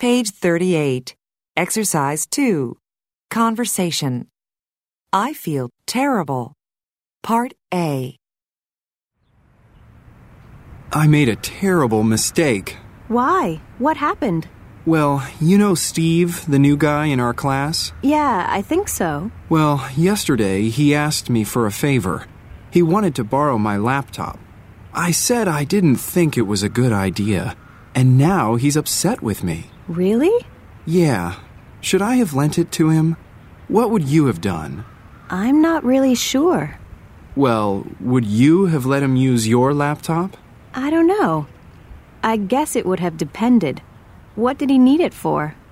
Page 38. Exercise 2. Conversation. I feel terrible. Part A. I made a terrible mistake. Why? What happened? Well, you know Steve, the new guy in our class? Yeah, I think so. Well, yesterday he asked me for a favor. He wanted to borrow my laptop. I said I didn't think it was a good idea, and now he's upset with me. Really? Yeah. Should I have lent it to him? What would you have done? I'm not really sure. Well, would you have let him use your laptop? I don't know. I guess it would have depended. What did he need it for?